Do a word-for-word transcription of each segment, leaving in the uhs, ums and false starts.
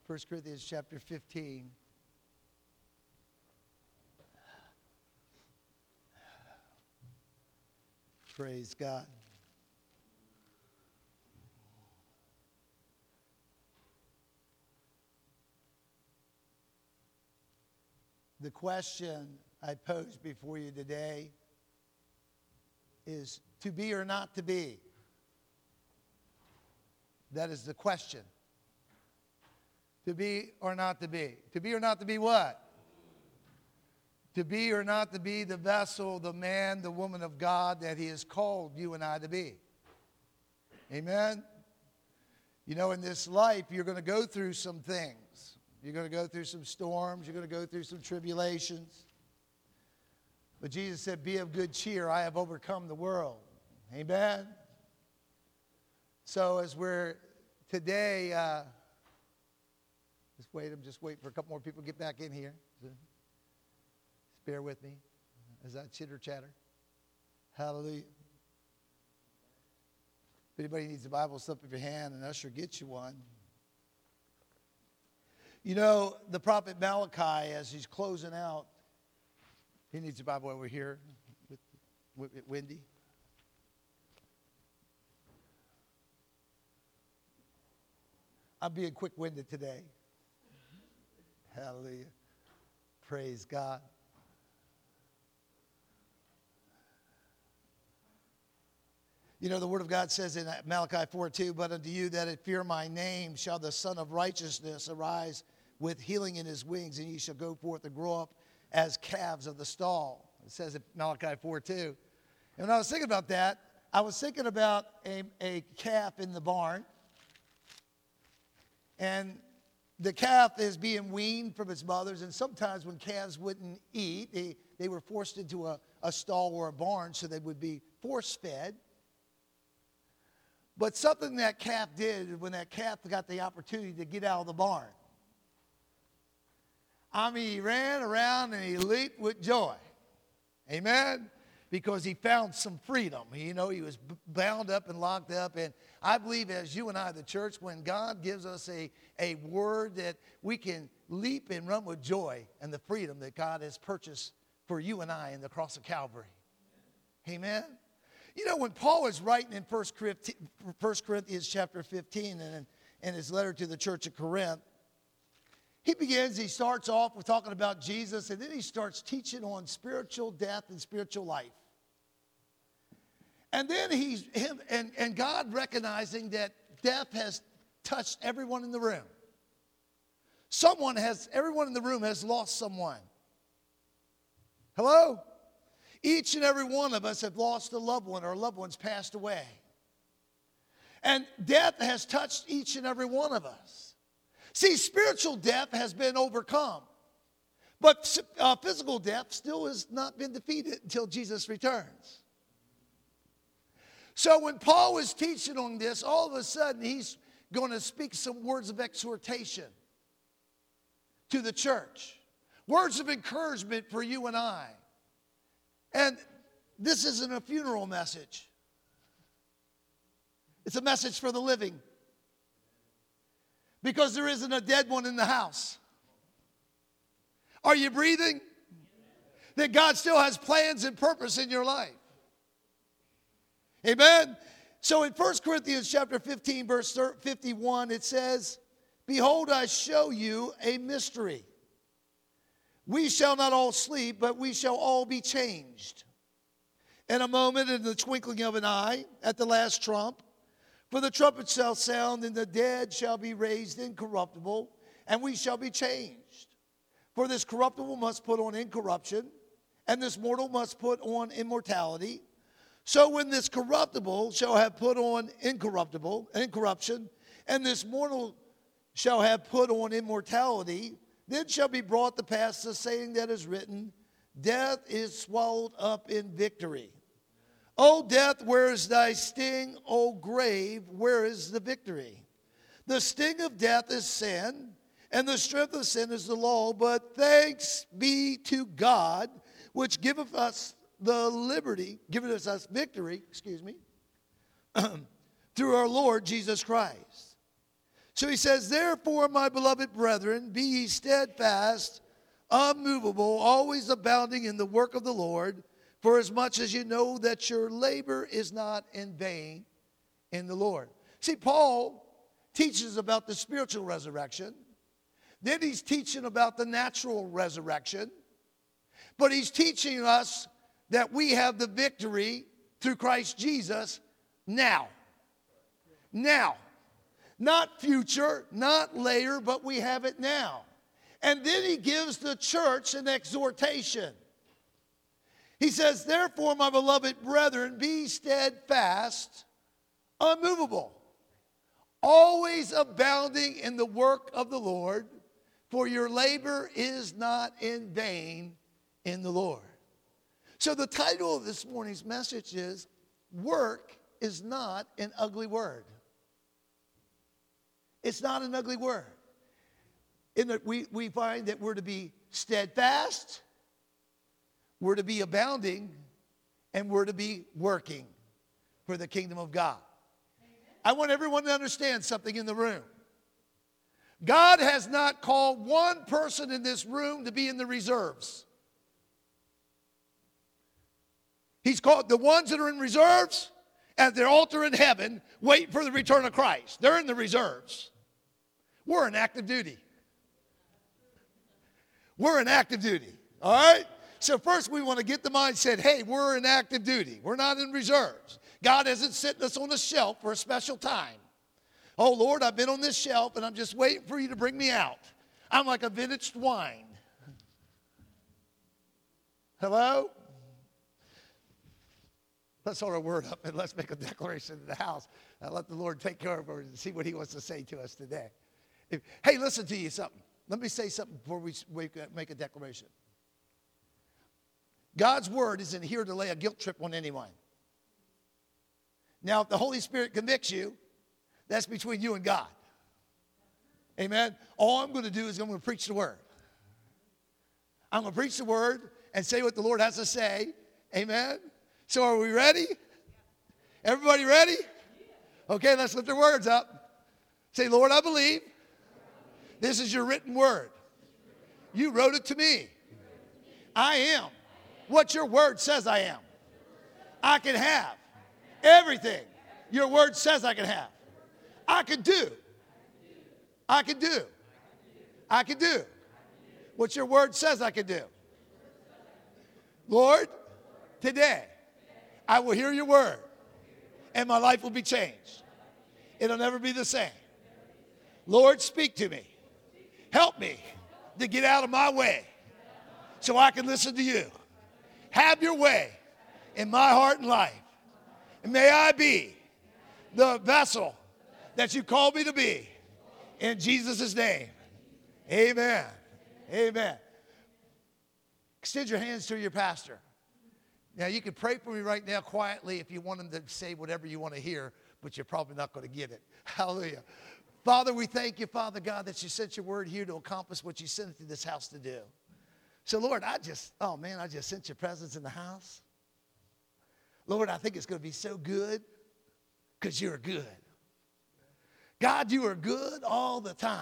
First Corinthians chapter fifteen. Praise God. The question I pose before you today is to be or not to be. That is the question. To be or not to be. To be or not to be what? To be or not to be the vessel, the man, the woman of God that He has called you and I to be. Amen? You know, in this life, you're going to go through some things. You're going to go through some storms. You're going to go through some tribulations. But Jesus said, be of good cheer. I have overcome the world. Amen? So as we're today, uh, just wait, I'm just waiting for a couple more people to get back in here. So, just bear with me as I chitter chatter. Hallelujah. If anybody needs a Bible, slip up your hand and usher get you one. You know, the prophet Malachi, as he's closing out, he needs a Bible over here with, with, with Wendy. I'm being quick-winded today. Hallelujah. Praise God. You know, the Word of God says in Malachi four two, but unto you that fear my name shall the Son of Righteousness arise with healing in his wings, and ye shall go forth and grow up as calves of the stall. It says in Malachi four two. And when I was thinking about that, I was thinking about a, a calf in the barn. And the calf is being weaned from its mothers, and sometimes when calves wouldn't eat, they, they were forced into a, a stall or a barn so they would be force-fed. But something that calf did when that calf got the opportunity to get out of the barn, I mean, he ran around and he leaped with joy. Amen? Because he found some freedom. You know, he was bound up and locked up. And I believe as you and I, the church, when God gives us a, a word that we can leap and run with joy and the freedom that God has purchased for you and I in the cross of Calvary. Amen? You know, when Paul was writing in First Corinthians chapter fifteen and in, in his letter to the church of Corinth, he begins, he starts off with talking about Jesus, and then he starts teaching on spiritual death and spiritual life. And then he's, him, and, and God recognizing that death has touched everyone in the room. Someone has, everyone in the room has lost someone. Hello? Each and every one of us have lost a loved one, or a loved one's passed away. And death has touched each and every one of us. See, spiritual death has been overcome. But uh, physical death still has not been defeated until Jesus returns. So when Paul was teaching on this, all of a sudden he's going to speak some words of exhortation to the church. Words of encouragement for you and I. And this isn't a funeral message. It's a message for the living. Because there isn't a dead one in the house. Are you breathing? That God still has plans and purpose in your life. Amen? So in First Corinthians chapter fifteen, verse fifty-one, it says, behold, I show you a mystery. We shall not all sleep, but we shall all be changed. In a moment, in the twinkling of an eye, at the last trump, for the trumpet shall sound, and the dead shall be raised incorruptible, and we shall be changed. For this corruptible must put on incorruption, and this mortal must put on immortality. So when this corruptible shall have put on incorruptible, incorruption, and this mortal shall have put on immortality, then shall be brought to pass the saying that is written, death is swallowed up in victory. O death, where is thy sting? O grave, where is the victory? The sting of death is sin, and the strength of sin is the law. But thanks be to God, which giveth us the liberty, giveth us victory, excuse me, through our Lord Jesus Christ. So he says, therefore, my beloved brethren, be ye steadfast, unmovable, always abounding in the work of the Lord, for as much as you know that your labor is not in vain in the Lord. See, Paul teaches about the spiritual resurrection. Then he's teaching about the natural resurrection. But he's teaching us that we have the victory through Christ Jesus now. Now. Not future, not later, but we have it now. And then he gives the church an exhortation. He says, therefore, my beloved brethren, be steadfast, unmovable, always abounding in the work of the Lord, for your labor is not in vain in the Lord. So the title of this morning's message is, work is not an ugly word. It's not an ugly word. In that we, we find that we're to be steadfast, we're to be abounding, and we're to be working for the kingdom of God. Amen. I want everyone to understand something in the room. God has not called one person in this room to be in the reserves. He's called the ones that are in reserves at their altar in heaven, waiting for the return of Christ. They're in the reserves. We're in active duty. We're in active duty, all right? So first we want to get the mindset, hey, we're in active duty. We're not in reserves. God isn't sitting us on a shelf for a special time. Oh, Lord, I've been on this shelf, and I'm just waiting for you to bring me out. I'm like a vintage wine. Hello? Let's hold our word up, and let's make a declaration in the house. And let the Lord take care of it and see what he wants to say to us today. If, hey, listen to you something. Let me say something before we, we make a declaration. God's word isn't here to lay a guilt trip on anyone. Now, if the Holy Spirit convicts you, that's between you and God. Amen? All I'm going to do is I'm going to preach the word. I'm going to preach the word and say what the Lord has to say. Amen? So are we ready? Everybody ready? Okay, let's lift our words up. Say, Lord, I believe this is your written word. You wrote it to me. I am what your word says I am. I can have everything your word says I can have. I can do. I can do. I can do what your word says I can do. Lord, today I will hear your word and my life will be changed. It'll never be the same. Lord, speak to me. Help me to get out of my way so I can listen to you. Have your way in my heart and life. And may I be the vessel that you called me to be. In Jesus' name. Amen. Amen. Extend your hands to your pastor. Now, you can pray for me right now quietly if you want him to say whatever you want to hear, but you're probably not going to get it. Hallelujah. Father, we thank you, Father God, that you sent your word here to accomplish what you sent it to this house to do. So, Lord, I just, oh, man, I just sent your presence in the house. Lord, I think it's going to be so good because you're good. God, you are good all the time.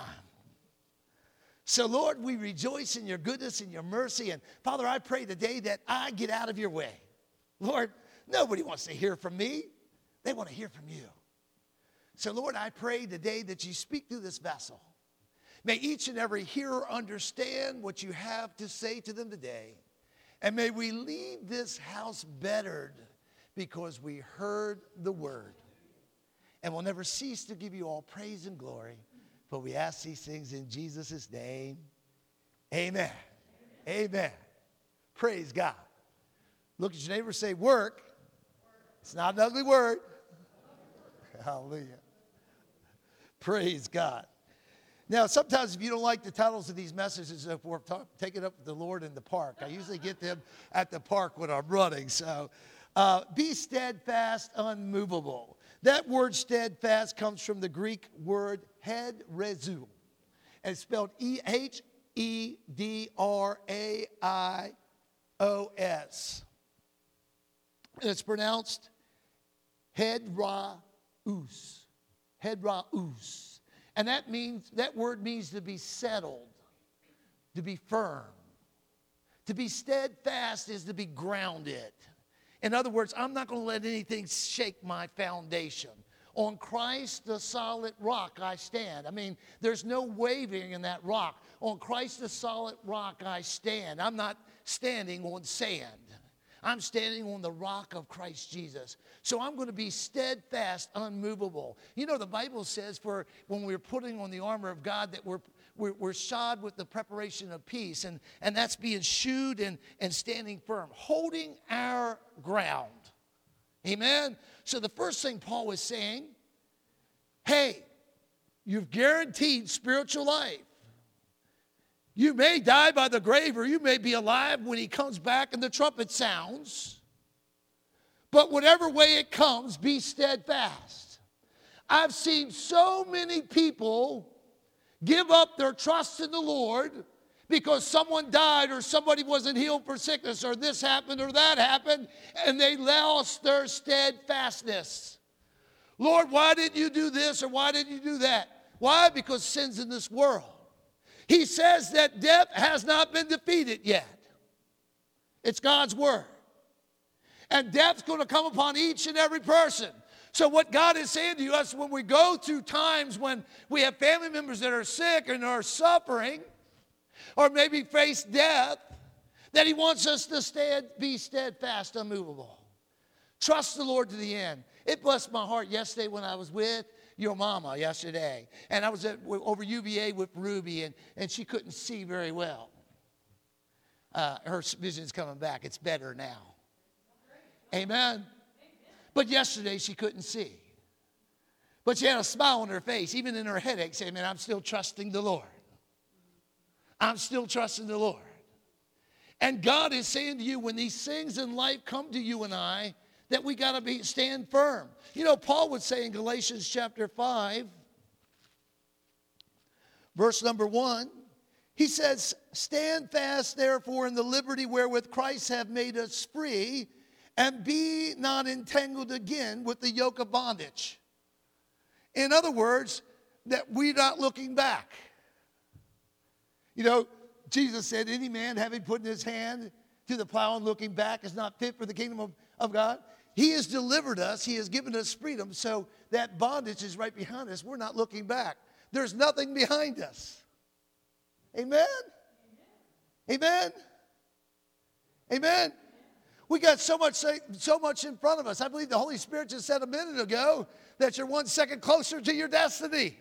So, Lord, we rejoice in your goodness and your mercy. And, Father, I pray today that I get out of your way. Lord, nobody wants to hear from me. They want to hear from you. So, Lord, I pray today that you speak through this vessel. May each and every hearer understand what you have to say to them today. And may we leave this house bettered because we heard the word. And we'll never cease to give you all praise and glory. For we ask these things in Jesus' name. Amen. Amen. Amen. Praise God. Look at your neighbor and say, work. It's not an ugly word. Hallelujah. Praise God. Now, sometimes if you don't like the titles of these messages, if we're taking up with the Lord in the park, I usually get them at the park when I'm running. So, uh, be steadfast, unmovable. That word steadfast comes from the Greek word hedrezu. And it's spelled E H E D R A I O S. And it's pronounced hedraus. Hedraus. And that means, that word means to be settled, to be firm. To be steadfast is to be grounded. In other words, I'm not going to let anything shake my foundation. On Christ, the solid rock, I stand. I mean, there's no wavering in that rock. On Christ, the solid rock, I stand. I'm not standing on sand. I'm standing on the rock of Christ Jesus. So I'm going to be steadfast, unmovable. You know, the Bible says for when we're putting on the armor of God that we're, we're, we're shod with the preparation of peace. And, and that's being shoed and, and standing firm, holding our ground. Amen? So the first thing Paul was saying, hey, you've guaranteed spiritual life. You may die by the grave, or you may be alive when he comes back and the trumpet sounds. But whatever way it comes, be steadfast. I've seen so many people give up their trust in the Lord because someone died or somebody wasn't healed for sickness or this happened or that happened, and they lost their steadfastness. Lord, why didn't you do this or why didn't you do that? Why? Because sin's in this world. He says that death has not been defeated yet. It's God's word. And death's going to come upon each and every person. So what God is saying to us, when we go through times when we have family members that are sick and are suffering, or maybe face death, that he wants us to stand, be steadfast, unmovable. Trust the Lord to the end. It blessed my heart yesterday when I was with your mama yesterday. And I was at, over U V A with Ruby, and, and she couldn't see very well. Uh, her vision's coming back. It's better now. Amen. But yesterday she couldn't see. But she had a smile on her face, even in her headache, saying, man, I'm still trusting the Lord. I'm still trusting the Lord. And God is saying to you, when these things in life come to you and I, that we got to be stand firm. You know, Paul would say in Galatians chapter five, verse number one, he says, stand fast, therefore, in the liberty wherewith Christ hath made us free, and be not entangled again with the yoke of bondage. In other words, that we're not looking back. You know, Jesus said, any man having put in his hand to the plow and looking back is not fit for the kingdom of, of God. He has delivered us. He has given us freedom. So that bondage is right behind us. We're not looking back. There's nothing behind us. Amen? Amen? Amen? We got so much, so much in front of us. I believe the Holy Spirit just said a minute ago that you're one second closer to your destiny.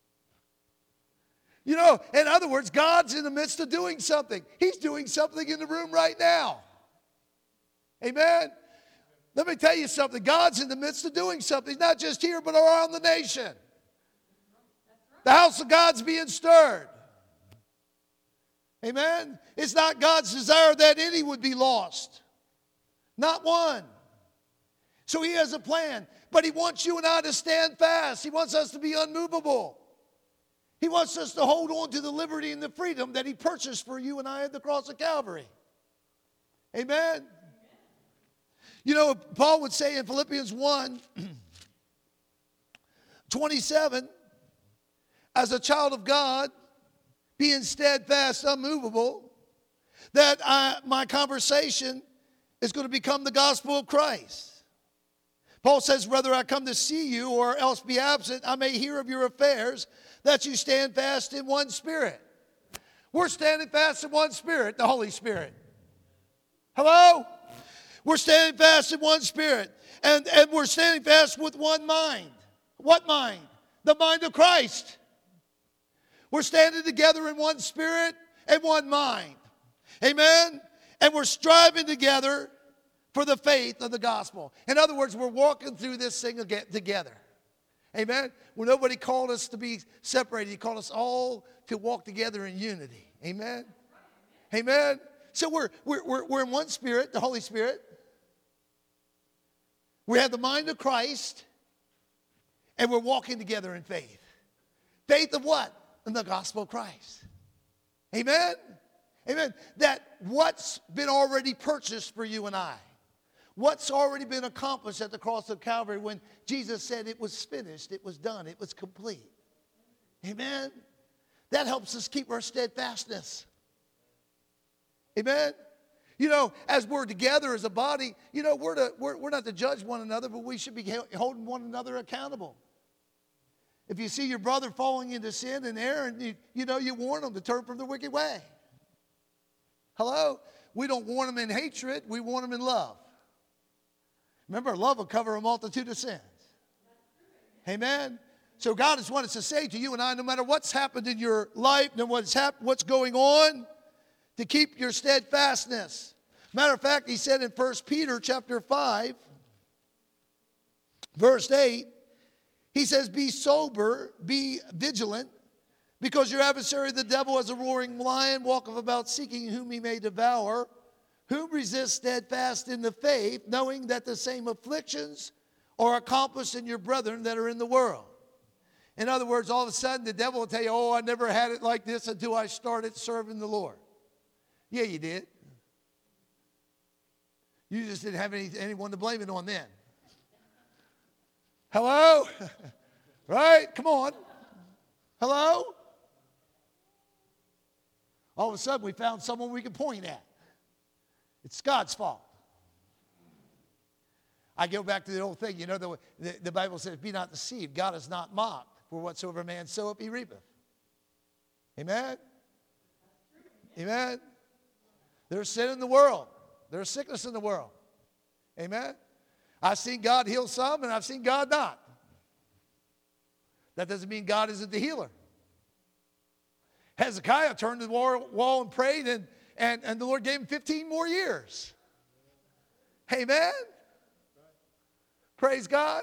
You know, in other words, God's in the midst of doing something. He's doing something in the room right now. Amen? Let me tell you something. God's in the midst of doing something, not just here, but around the nation. The house of God's being stirred. Amen? It's not God's desire that any would be lost. Not one. So he has a plan. But he wants you and I to stand fast. He wants us to be unmovable. He wants us to hold on to the liberty and the freedom that he purchased for you and I at the cross of Calvary. Amen? You know, Paul would say in Philippians one, twenty-seven, as a child of God, being steadfast, unmovable, that I, my conversation is going to become the gospel of Christ. Paul says, whether I come to see you or else be absent, I may hear of your affairs, that you stand fast in one spirit. We're standing fast in one spirit, the Holy Spirit. Hello? We're standing fast in one spirit. And, and we're standing fast with one mind. What mind? The mind of Christ. We're standing together in one spirit and one mind. Amen? And we're striving together for the faith of the gospel. In other words, we're walking through this thing together. Amen? Well, nobody called us to be separated. He called us all to walk together in unity. Amen? Amen? So we're, we're, we're, we're in one spirit, the Holy Spirit. We have the mind of Christ, and we're walking together in faith. Faith of what? In the gospel of Christ. Amen? Amen. That what's been already purchased for you and I. What's already been accomplished at the cross of Calvary when Jesus said it was finished, it was done, it was complete. Amen. That helps us keep our steadfastness. Amen. You know, as we're together as a body, you know, we're, to, we're, we're not to judge one another, but we should be holding one another accountable. If you see your brother falling into sin and error, and you, you know, you warn them to turn from the wicked way. Hello? We don't warn them in hatred, we warn them in love. Remember, love will cover a multitude of sins. Amen? So God has wanted us to say to you and I, no matter what's happened in your life, no what's happened, what's going on, to keep your steadfastness. Matter of fact, he said in First Peter chapter five, verse eight, he says, be sober, be vigilant, because your adversary the devil as a roaring lion walketh about seeking whom he may devour, whom resist steadfast in the faith, knowing that the same afflictions are accomplished in your brethren that are in the world. In other words, all of a sudden the devil will tell you, oh, I never had it like this until I started serving the Lord. Yeah, you did. You just didn't have any, anyone to blame it on then. Hello? Right? Come on. Hello? All of a sudden we found someone we can point at. It's God's fault. I go back to the old thing. You know, the, the, the Bible says, be not deceived. God is not mocked. For whatsoever man soweth, he reapeth. Amen? Amen? There's sin in the world. There's sickness in the world. Amen? I've seen God heal some, and I've seen God not. That doesn't mean God isn't the healer. Hezekiah turned to the wall and prayed, and, and, and the Lord gave him fifteen more years. Amen? Praise God.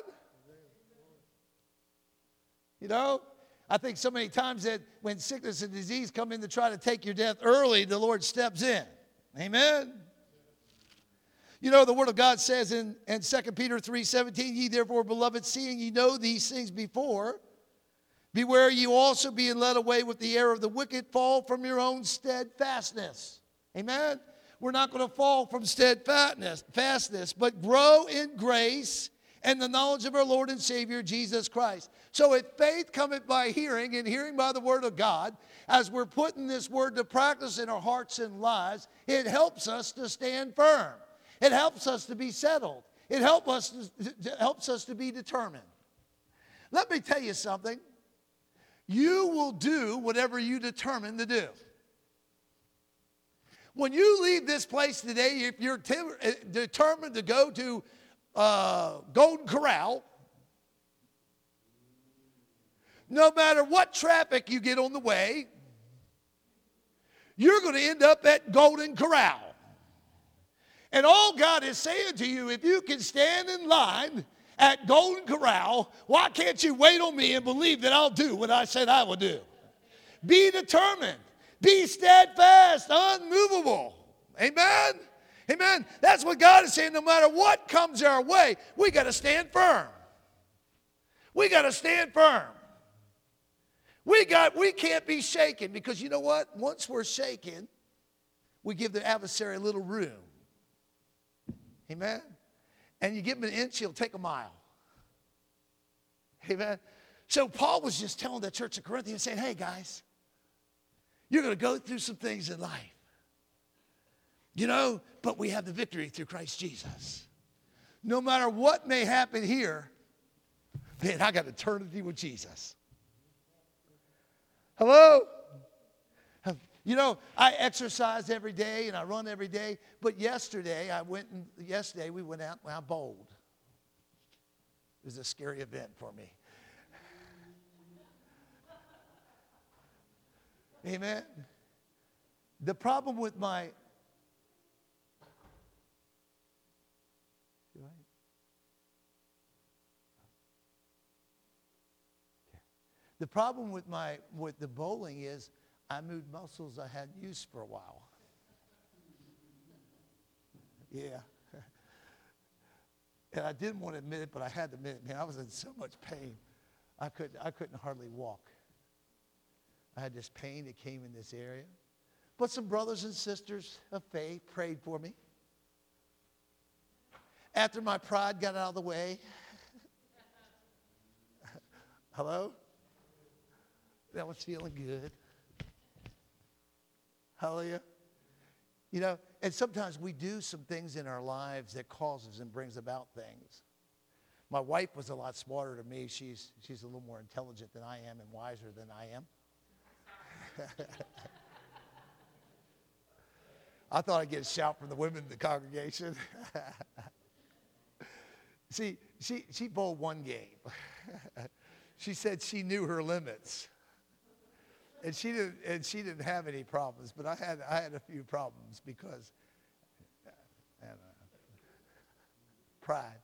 You know, I think so many times that when sickness and disease come in to try to take your death early, the Lord steps in. Amen? You know, the Word of God says in, in Second Peter three seventeen, ye therefore, beloved, seeing ye know these things before, beware you also being led away with the error of the wicked, fall from your own steadfastness. Amen? We're not going to fall from steadfastness, fastness, but grow in grace and the knowledge of our Lord and Savior, Jesus Christ. So if faith cometh by hearing, and hearing by the Word of God, as we're putting this Word to practice in our hearts and lives, it helps us to stand firm. It helps us to be settled. It help us to, it helps us to be determined. Let me tell you something. You will do whatever you determine to do. When you leave this place today, if you're tim- determined to go to uh, Golden Corral, no matter what traffic you get on the way, you're going to end up at Golden Corral. And all God is saying to you, if you can stand in line at Golden Corral, why can't you wait on me and believe that I'll do what I said I will do? Be determined. Be steadfast, unmovable. Amen? Amen. That's what God is saying. No matter what comes our way, we got to stand firm. We got to stand firm. We got, we can't be shaken, because you know what? Once we're shaken, we give the adversary a little room. Amen? And you give him an inch, he'll take a mile. Amen? So Paul was just telling the church of Corinthians, saying, hey guys, you're going to go through some things in life. You know, but we have the victory through Christ Jesus. No matter what may happen here, man, I got eternity with Jesus. Hello? You know, I exercise every day and I run every day, but yesterday I went and yesterday we went out and I bowled. It was a scary event for me. Amen. The problem with my The problem with my with the bowling is I moved muscles I hadn't used for a while. Yeah. And I didn't want to admit it, but I had to admit it. Man, I was in so much pain. I couldn't I couldn't hardly walk. I had this pain that came in this area. But some brothers and sisters of faith prayed for me. After my pride got out of the way. Hello? That was feeling good. Hallelujah. You know, and sometimes we do some things in our lives that causes and brings about things. My wife was a lot smarter than me. She's, she's a little more intelligent than I am and wiser than I am. I thought I'd get a shout from the women in the congregation. See, she, she bowled one game. She said she knew her limits. And she didn't and she didn't have any problems, but I had I had a few problems because I don't know, pride.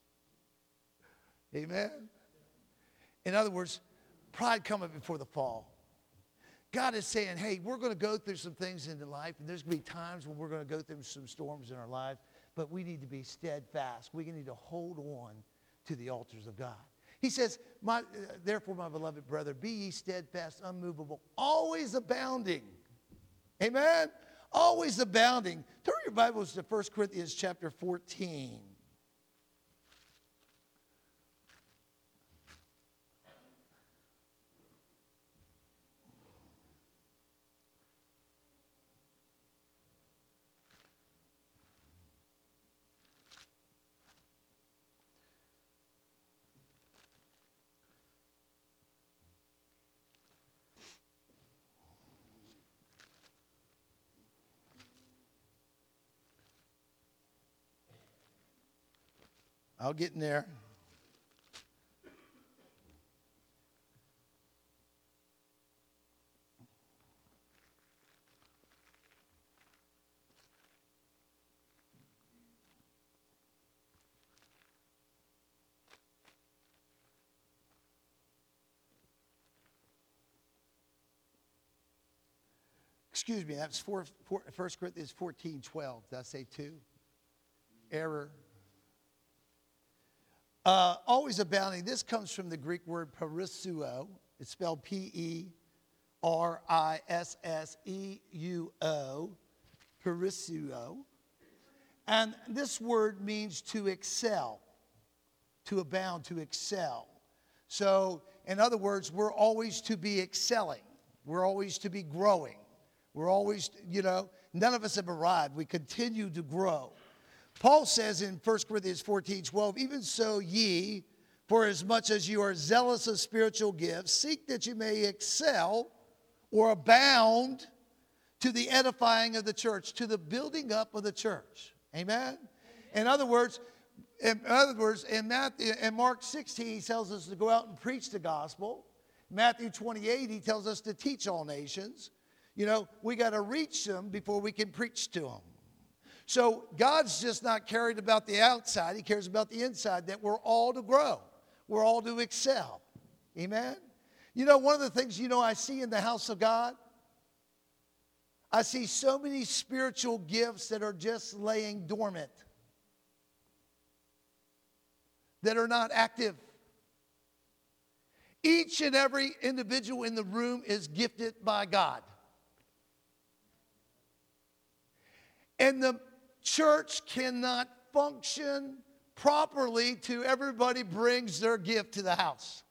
Amen. In other words, pride cometh before the fall. God is saying, hey, we're going to go through some things in life, and there's going to be times when we're going to go through some storms in our lives, but we need to be steadfast. We need to hold on to the altars of God. He says, my, uh, therefore, my beloved brother, be ye steadfast, unmovable, always abounding. Amen? Always abounding. Turn your Bibles to First Corinthians chapter fourteen. I'll get in there. Excuse me, that's four, four, First Corinthians fourteen twelve. Did I say two? Error. Uh, always abounding. This comes from the Greek word parisuo. It's spelled P E R I S S E U O. Parisuo. And this word means to excel, to abound, to excel. So, in other words, we're always to be excelling. We're always to be growing. We're always, you know, none of us have arrived. We continue to grow. Paul says in First Corinthians fourteen twelve, even so ye, for as much as you are zealous of spiritual gifts, seek that you may excel or abound to the edifying of the church, to the building up of the church. Amen? In other words, in other words, in Matthew, in Mark sixteen, he tells us to go out and preach the gospel. Matthew twenty-eight, he tells us to teach all nations. You know, we got to reach them before we can preach to them. So God's just not caring about the outside. He cares about the inside, that we're all to grow. We're all to excel. Amen? You know, one of the things, you know, I see in the house of God, I see so many spiritual gifts that are just laying dormant, that are not active. Each and every individual in the room is gifted by God. And the church cannot function properly till everybody brings their gift to the house.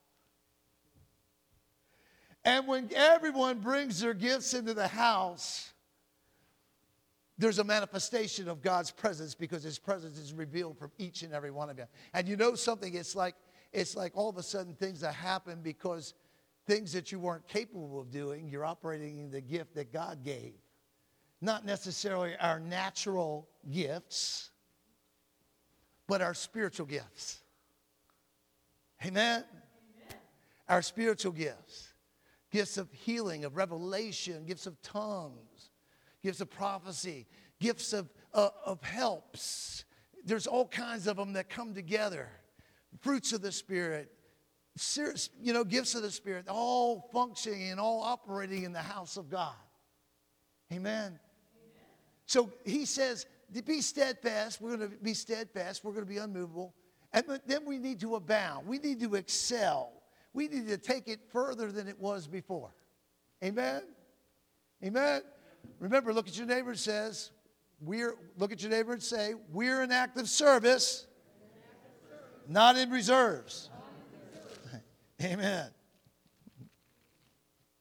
And when everyone brings their gifts into the house, there's a manifestation of God's presence, because his presence is revealed from each and every one of you. And you know something, it's like it's like all of a sudden things that happen because things that you weren't capable of doing, you're operating in the gift that God gave. Not necessarily our natural gifts, but our spiritual gifts. Amen? Amen? Our spiritual gifts. Gifts of healing, of revelation, gifts of tongues, gifts of prophecy, gifts of, uh, of helps. There's all kinds of them that come together. Fruits of the Spirit, you know, gifts of the Spirit, all functioning and all operating in the house of God. Amen? So he says, to be steadfast, we're going to be steadfast, we're going to be unmovable. And then we need to abound. We need to excel. We need to take it further than it was before. Amen? Amen? Remember, look at your neighbor and says, we're, look at your neighbor and say, we're in active service, not in reserves. Amen.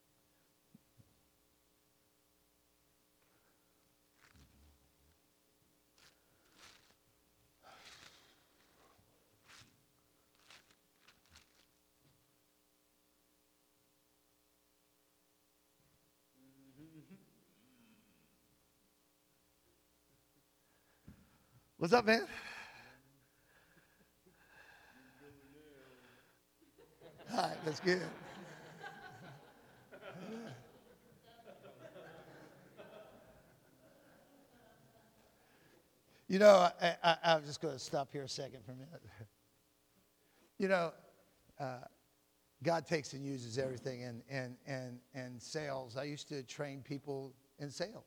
What's up, man? All right, that's good. You know, I, I, I'm just going to stop here a second for a minute. You know, uh, God takes and uses everything in, in, in, in sales. I used to train people in sales.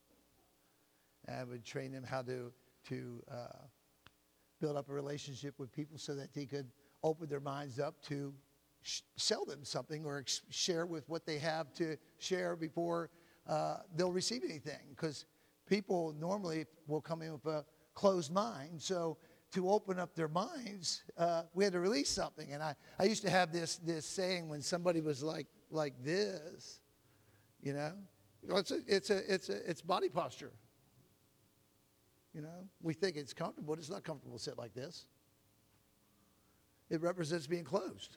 I would train them how to, to uh, build up a relationship with people so that they could open their minds up to sh- sell them something or ex- share with what they have to share before uh, they'll receive anything. Because people normally will come in with a closed mind. So to open up their minds, uh, we had to release something. And I, I used to have this this saying when somebody was like like this, you know, it's a, it's a, it's a, it's body posture. You know, we think it's comfortable, but it's not comfortable to sit like this. It represents being closed.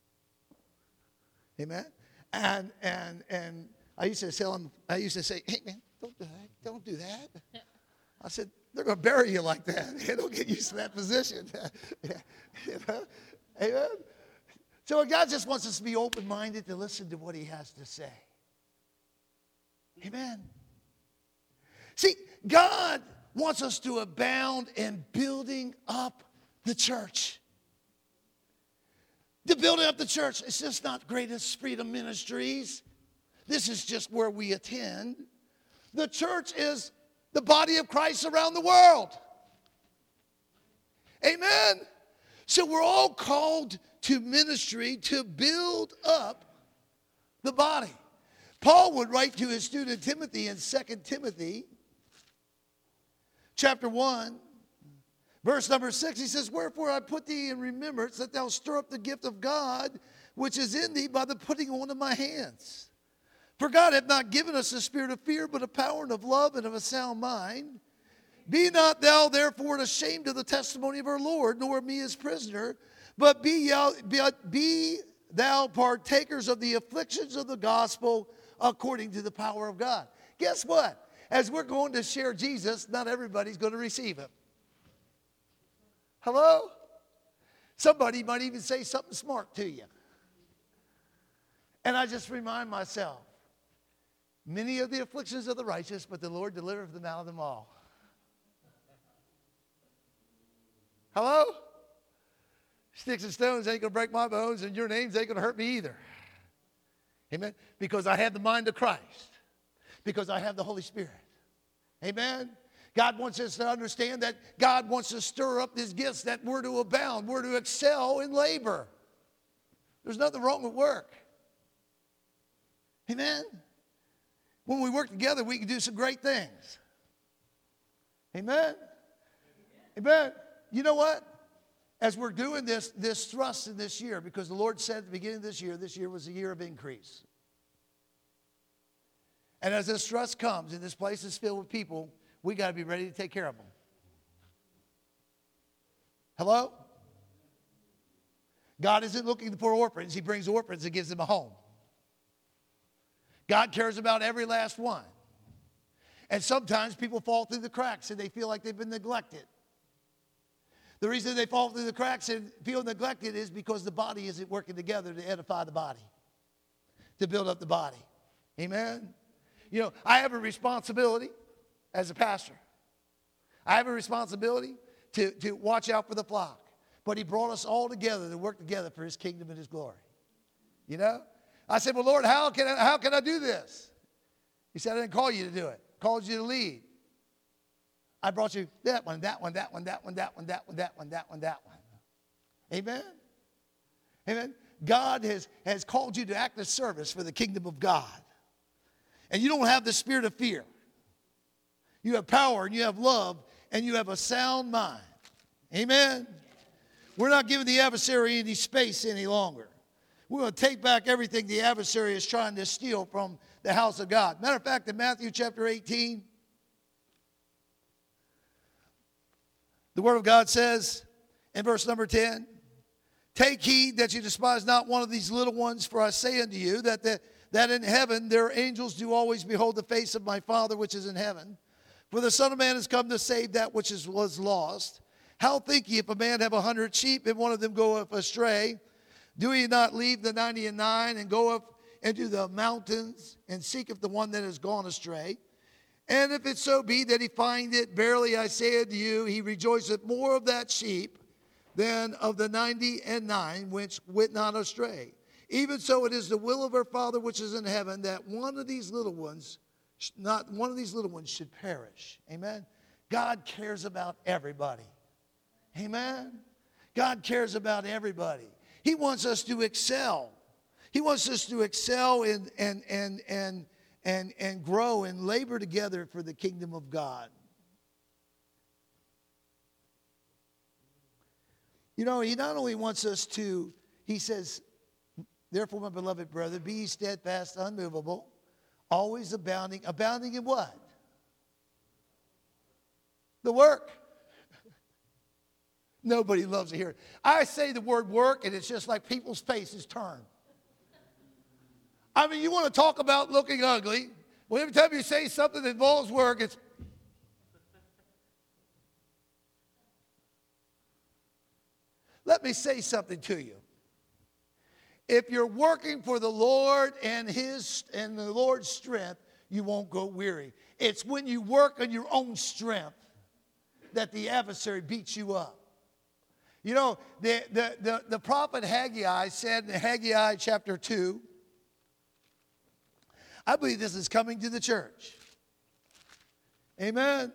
Amen. And and and I used to tell them, I used to say, hey man, don't do that, don't do that. I said, they're going to bury you like that. They don't get used to that position. You know? Amen. So God just wants us to be open-minded to listen to what he has to say. Amen. See, God wants us to abound in building up the church. The building up the church, it's just not Greatest Freedom Ministries. This is just where we attend. The church is the body of Christ around the world. Amen. So we're all called to ministry to build up the body. Paul would write to his student Timothy in Second Timothy chapter one, verse number six. He says, wherefore I put thee in remembrance that thou stir up the gift of God which is in thee by the putting on of my hands. For God hath not given us a spirit of fear, but of power and of love and of a sound mind. Be not thou therefore ashamed of the testimony of our Lord, nor of me as prisoner, but be, thou, be, be thou partakers of the afflictions of the gospel according to the power of God. Guess what? As we're going to share Jesus, not everybody's going to receive him. Hello? Somebody might even say something smart to you. And I just remind myself, many of the afflictions of the righteous, but the Lord delivereth them out of them all. Hello? Sticks and stones ain't going to break my bones, and your names ain't going to hurt me either. Amen? Because I have the mind of Christ. Because I have the Holy Spirit. Amen? God wants us to understand that God wants to stir up these gifts, that we're to abound, we're to excel in labor. There's nothing wrong with work. Amen? When we work together, we can do some great things. Amen? Amen. You know what? As we're doing this, this thrust in this year, because the Lord said at the beginning of this year, this year was a year of increase. And as this thrust comes and this place is filled with people, we got to be ready to take care of them. Hello? God isn't looking for orphans. He brings orphans and gives them a home. God cares about every last one. And sometimes people fall through the cracks and they feel like they've been neglected. The reason they fall through the cracks and feel neglected is because the body isn't working together to edify the body, to build up the body. Amen? You know, I have a responsibility as a pastor. I have a responsibility to, to watch out for the flock. But he brought us all together to work together for his kingdom and his glory. You know? I said, well, Lord, how can I, how can I do this? He said, I didn't call you to do it. I called you to lead. I brought you that one, that one, that one, that one, that one, that one, that one, that one, that one. Amen? Amen? God has, has called you to act as service for the kingdom of God. And you don't have the spirit of fear. You have power and you have love and you have a sound mind. Amen? We're not giving the adversary any space any longer. We're going to take back everything the adversary is trying to steal from the house of God. Matter of fact, in Matthew chapter eighteen, the Word of God says in verse number ten, take heed that you despise not one of these little ones, for I say unto you that the, that in heaven their angels do always behold the face of my Father which is in heaven. For the Son of Man has come to save that which is, was lost. How think ye, if a man have a hundred sheep, and one of them goeth astray, do he not leave the ninety and nine, and go up into the mountains, and seeketh the one that is gone astray? And if it so be that he find it, verily I say unto you, he rejoiceth more of that sheep than of the ninety and nine which went not astray. Even so it is the will of our Father which is in heaven, that one of these little ones, not one of these little ones should perish. Amen. God cares about everybody. Amen. God cares about everybody. He wants us to excel. He wants us to excel in, and, and, and, and, and grow and labor together for the kingdom of God. You know, he not only wants us to, he says, therefore, my beloved brother, be ye steadfast, unmovable, always abounding. Abounding in what? The work. Nobody loves to hear it. I say the word work, and it's just like people's faces turn. I mean, you want to talk about looking ugly. Well, every time you say something that involves work, it's... Let me say something to you. If you're working for the Lord and His and the Lord's strength, you won't go weary. It's when you work on your own strength that the adversary beats you up. You know, the, the, the, the prophet Haggai said in Haggai chapter two, I believe this is coming to the church. Amen.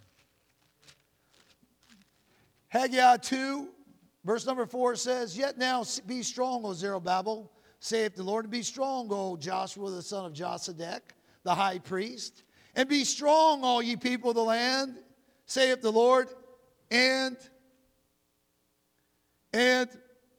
Haggai two, verse number four says, Yet now be strong, O Zerubbabel, saith the Lord, and be strong, O Joshua, the son of Josedek, the high priest. And be strong, all ye people of the land, saith the Lord, and, and,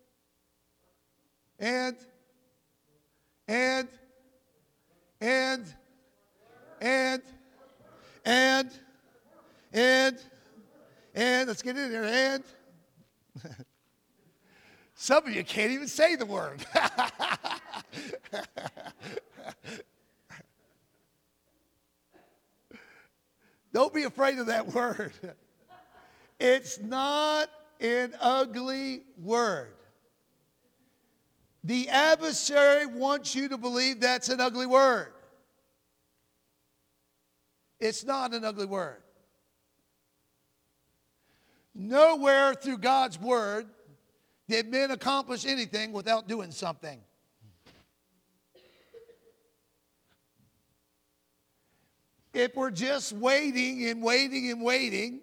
and, and, and, and, and, and, and, let's get in there, and. Some of you can't even say the word. Don't be afraid of that word. It's not an ugly word. The adversary wants you to believe that's an ugly word. It's not an ugly word. Nowhere through God's word did men accomplish anything without doing something. If we're just waiting and waiting and waiting,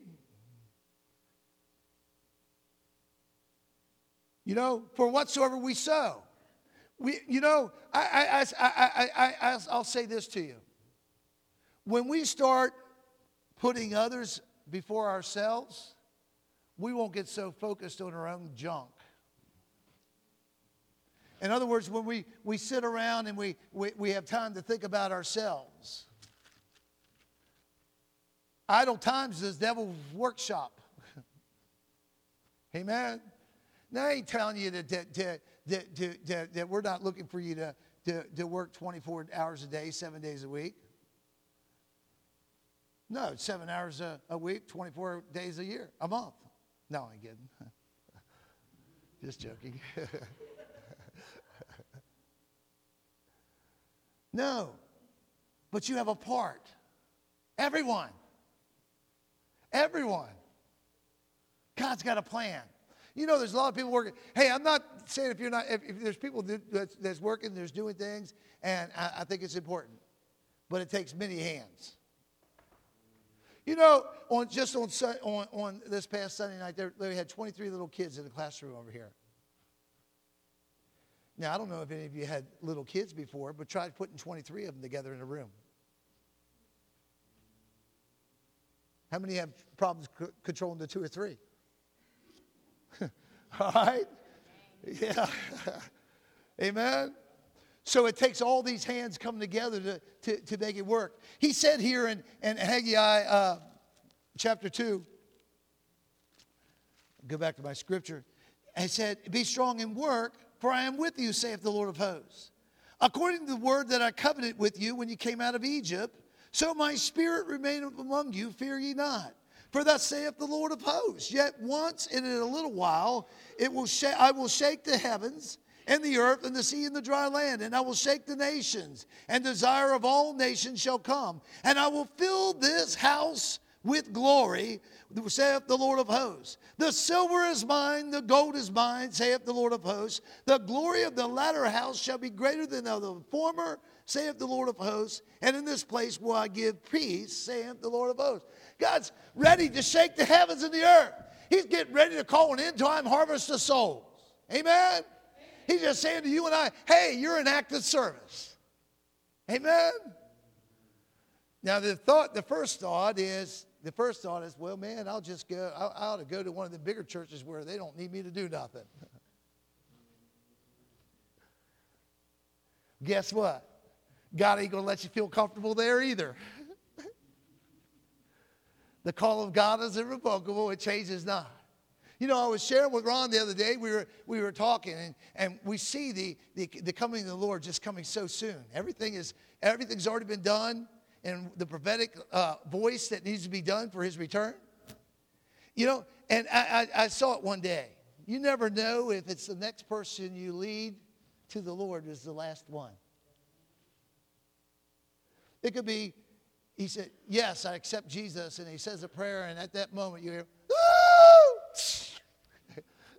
you know, for whatsoever we sow. We, you know, I, I, I, I, I, I'll say this to you. When we start putting others before ourselves, we won't get so focused on our own junk. In other words, when we, we sit around and we, we, we have time to think about ourselves. Idle times is the devil's workshop. Amen. Now I ain't telling you that, that, that, that, that, that, that we're not looking for you to, to, to work twenty-four hours a day, seven days a week. No, it's seven hours a, a week, twenty-four days a year, a month. No, I ain't kidding. Just joking. No, but you have a part. Everyone. Everyone. God's got a plan. You know, there's a lot of people working. Hey, I'm not saying if you're not, if, if there's people that, that's, that's working, there's doing things, and I, I think it's important. But it takes many hands. You know, on just on on, on this past Sunday night, there, they had twenty-three little kids in the classroom over here. Now, I don't know if any of you had little kids before, but try putting twenty-three of them together in a room. How many have problems c- controlling the two or three? All right? Yeah. Amen? So it takes all these hands coming together to, to, to make it work. He said here in, in Haggai uh, chapter two, go back to my scripture, he said, be strong and work, for I am with you, saith the Lord of hosts. according to the word that I covenanted with you when you came out of Egypt, so my spirit remaineth among you, fear ye not. For thus saith the Lord of hosts, yet once and in a little while it will sh- I will shake the heavens and the earth and the sea and the dry land, and I will shake the nations, and desire of all nations shall come, and I will fill this house with glory, saith the Lord of hosts. The silver is mine, the gold is mine, saith the Lord of hosts. The glory of the latter house shall be greater than of the former, saith the Lord of hosts. And in this place will I give peace, saith the Lord of hosts. God's ready to shake the heavens and the earth. He's getting ready to call an end-time harvest of souls. Amen? He's just saying to you and I, hey, you're in active service. Amen? Now, the thought, the first thought is, the first thought is, well, man, I'll just go, I, I ought to go to one of the bigger churches where they don't need me to do nothing. Guess what? God ain't going to let you feel comfortable there either. The call of God is irrevocable. It changes not. You know, I was sharing with Ron the other day. We were we were talking, and, and we see the, the the coming of the Lord just coming so soon. Everything is everything's already been done, and the prophetic uh, voice that needs to be done for His return. You know, and I, I, I saw it one day. You never know if it's the next person you lead to the Lord is the last one. It could be. He said, yes, I accept Jesus. And he says a prayer, and at that moment you hear, woo!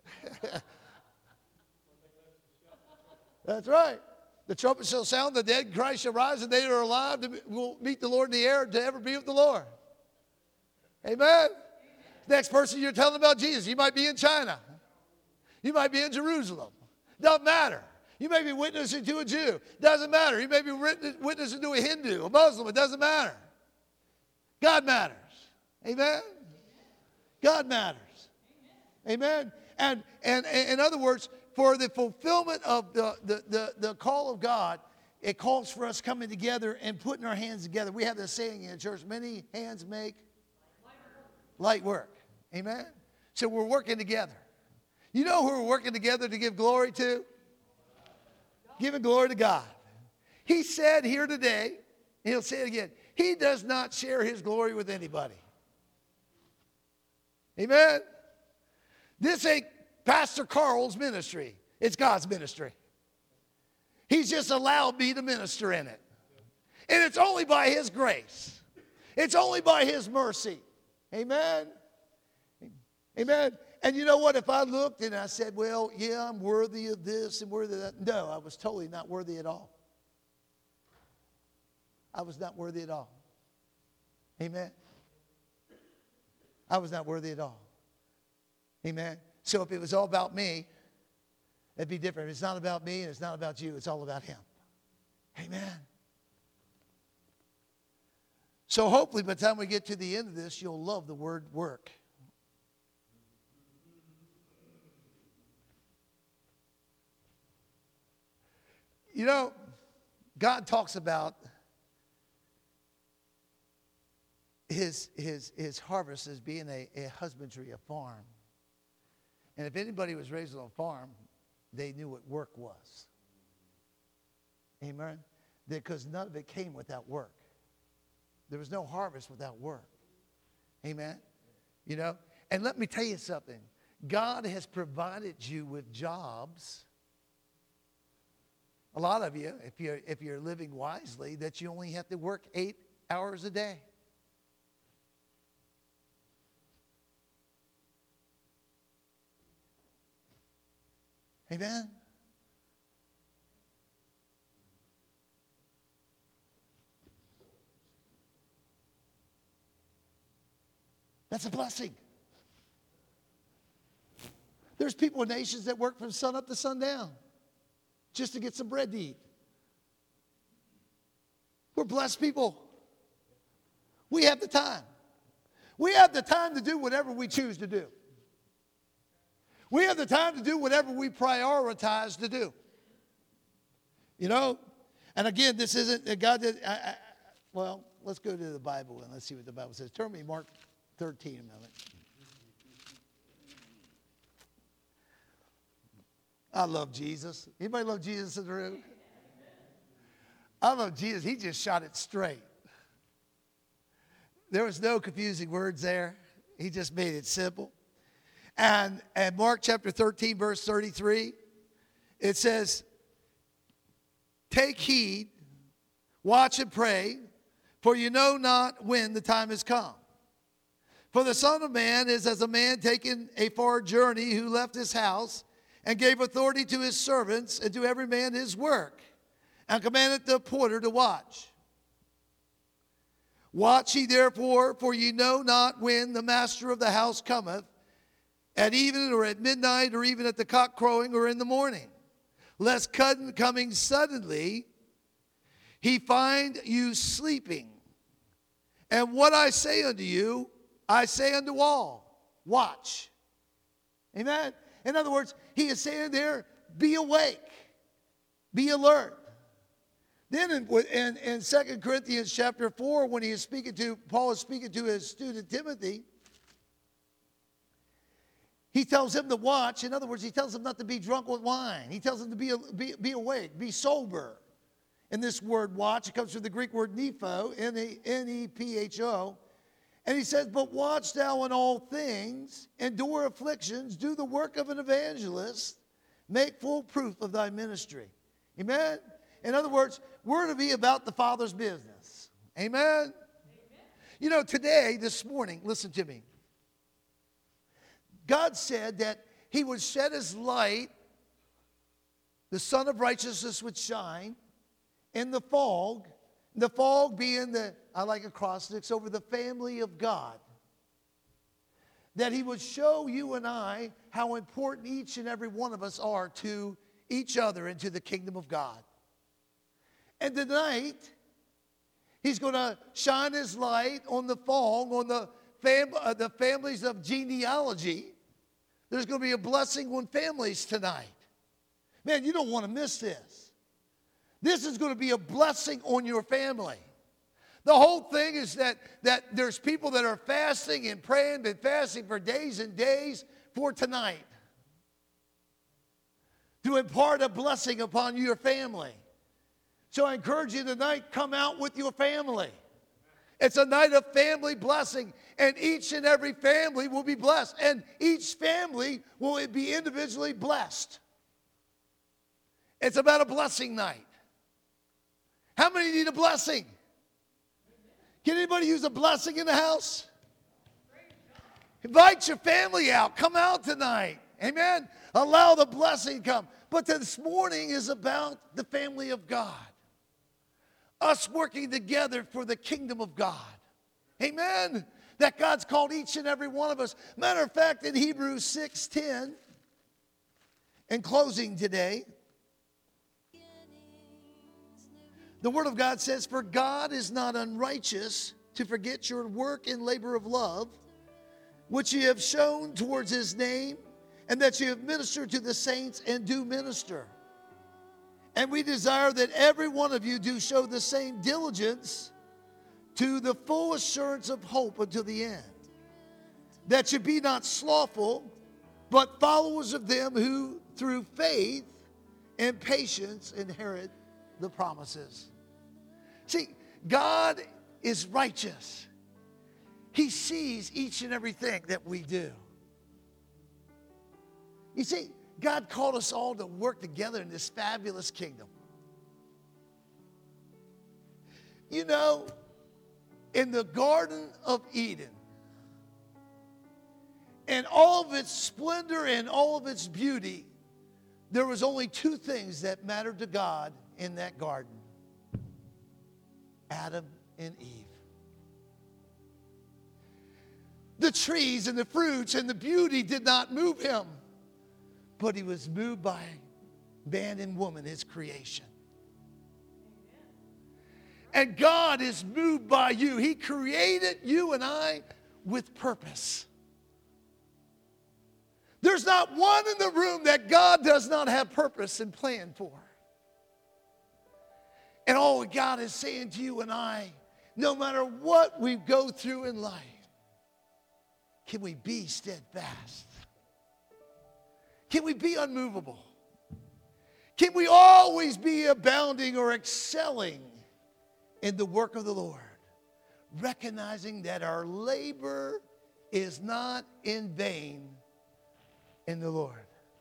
That's right. The trumpet shall sound, the dead in Christ shall rise, and they that are alive to be, will meet the Lord in the air to ever be with the Lord. Amen? Amen. Next person you're telling about Jesus. You might be in China. You might be in Jerusalem. Doesn't matter. You may be witnessing to a Jew. Doesn't matter. You may be witnessing to a Hindu, a Muslim. It doesn't matter. God matters. Amen? God matters. Amen? And, and, and in other words, for the fulfillment of the, the, the, the call of God, it calls for us coming together and putting our hands together. We have this saying in the church, many hands make light work. Amen? So we're working together. You know who we're working together to give glory to? Giving glory to God. He said here today, and he'll say it again, He does not share His glory with anybody. Amen? This ain't Pastor Carl's ministry. It's God's ministry. He's just allowed me to minister in it. And it's only by His grace. It's only by His mercy. Amen? Amen? And you know what? If I looked and I said, well, yeah, I'm worthy of this and worthy of that. No, I was totally not worthy at all. I was not worthy at all. Amen? I was not worthy at all. Amen? So if it was all about me, it'd be different. If it's not about me and it's not about you, it's all about Him. Amen? So hopefully by the time we get to the end of this, you'll love the word work. You know, God talks about his, his, his harvest as being a, a husbandry, a farm. And if anybody was raised on a farm, they knew what work was. Amen? Because none of it came without work. There was no harvest without work. Amen? You know? And let me tell you something. God has provided you with jobs. A lot of you, if you're, if you're living wisely, that you only have to work eight hours a day. Amen? That's a blessing. There's people in nations that work from sun up to sundown just to get some bread to eat. We're blessed people. We have the time. We have the time to do whatever we choose to do. We have the time to do whatever we prioritize to do. You know? And again, this isn't, God did, I, I, well, let's go to the Bible and let's see what the Bible says. Turn me Mark thirteen a minute. I love Jesus. Anybody love Jesus in the room? I love Jesus. He just shot it straight. There was no confusing words there. He just made it simple. And, and Mark chapter thirteen, verse thirty-three, it says, take heed, watch and pray, for you know not when the time has come. For the Son of Man is as a man taking a far journey who left his house and gave authority to his servants and to every man his work, and commanded the porter to watch. Watch ye therefore, for ye know not when the master of the house cometh, at even or at midnight or even at the cock crowing or in the morning, lest coming suddenly he find you sleeping. And what I say unto you, I say unto all, watch. Amen? In other words, he is saying there, be awake, be alert. Then in, in, in Second Corinthians chapter four, when he is speaking to, Paul is speaking to his student Timothy, he tells him to watch. In other words, he tells him not to be drunk with wine. He tells him to be, be, be awake, be sober. And this word watch, it comes from the Greek word nepho, N E P H O. And he says, but watch thou in all things, endure afflictions, do the work of an evangelist, make full proof of thy ministry. Amen? In other words, we're to be about the Father's business. Amen? Amen? You know, today, this morning, listen to me. God said that he would shed his light, the Son of Righteousness would shine in the fog, the fog being the, I like acrostics, over the family of God. That he would show you and I how important each and every one of us are to each other and to the kingdom of God. And tonight, he's going to shine his light on the fog, on the, fam- uh, the families of genealogy. There's going to be a blessing on families tonight. Man, you don't want to miss this. This is going to be a blessing on your family. The whole thing is that, that there's people that are fasting and praying, been fasting for days and days for tonight. To impart a blessing upon your family. So I encourage you tonight, come out with your family. It's a night of family blessing, and each and every family will be blessed, and each family will be individually blessed. It's about a blessing night. How many need a blessing? Can anybody use a blessing in the house? Invite your family out. Come out tonight. Amen? Allow the blessing to come. But this morning is about the family of God. Us working together for the kingdom of God. Amen? That God's called each and every one of us. Matter of fact, in Hebrews six ten, in closing today, the Word of God says, for God is not unrighteous to forget your work and labor of love, which ye have shown towards his name, and that ye have ministered to the saints and do minister. And we desire that every one of you do show the same diligence to the full assurance of hope until the end. That you be not slothful, but followers of them who through faith and patience inherit the promises. See, God is righteous. He sees each and everything that we do. You see, God called us all to work together in this fabulous kingdom. You know, in the Garden of Eden, in all of its splendor and all of its beauty, there was only two things that mattered to God in that garden. Adam and Eve. The trees and the fruits and the beauty did not move him. But he was moved by man and woman, his creation. And God is moved by you. He created you and I with purpose. There's not one in the room that God does not have purpose and plan for. And all God is saying to you and I, no matter what we go through in life, can we be steadfast? Can we be unmovable? Can we always be abounding or excelling in the work of the Lord, recognizing that our labor is not in vain in the Lord.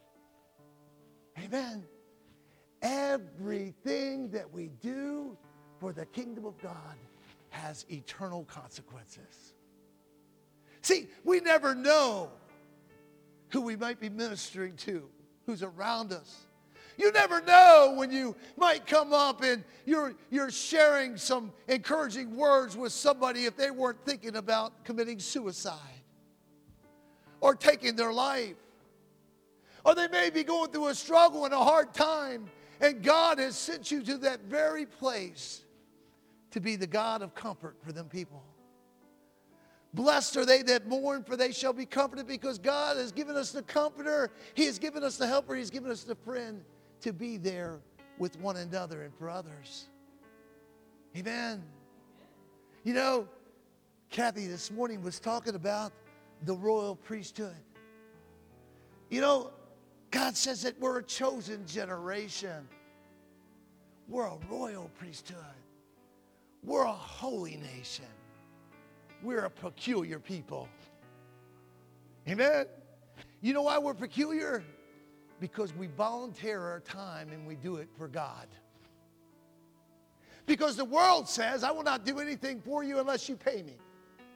Amen. Everything that we do for the kingdom of God has eternal consequences. See, we never know who we might be ministering to, who's around us. You never know when you might come up and you're, you're sharing some encouraging words with somebody if they weren't thinking about committing suicide or taking their life. Or they may be going through a struggle and a hard time, and God has sent you to that very place to be the God of comfort for them people. Blessed are they that mourn, for they shall be comforted, because God has given us the comforter. He has given us the helper. He has given us the friend to be there with one another and for others. Amen. You know, Kathy this morning was talking about the royal priesthood. You know, God says that we're a chosen generation. We're a royal priesthood. We're a holy nation. We're a peculiar people. Amen? You know why we're peculiar? Because we volunteer our time and we do it for God. Because the world says, I will not do anything for you unless you pay me.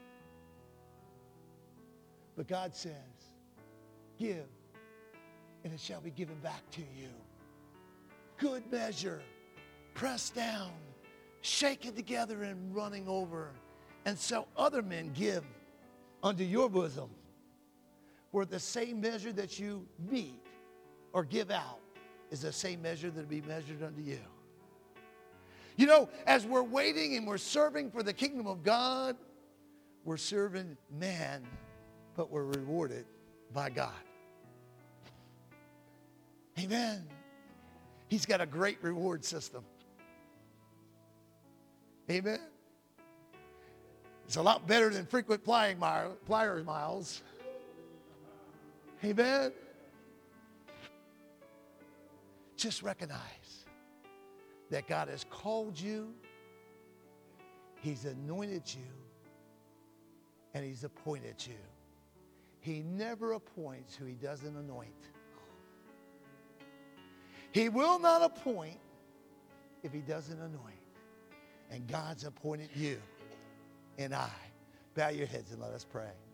But God says, give, and it shall be given back to you. Good measure, pressed down, shaken together and running over. And so other men give unto your bosom. For the same measure that you meet or give out is the same measure that will be measured unto you. You know, as we're waiting and we're serving for the kingdom of God, we're serving man, but we're rewarded by God. Amen. He's got a great reward system. Amen. It's a lot better than frequent flying mile, flyer miles. Amen. Just recognize that God has called you, He's anointed you, and He's appointed you. He never appoints who He doesn't anoint. He will not appoint if He doesn't anoint. And God's appointed you and I. Bow your heads and let us pray.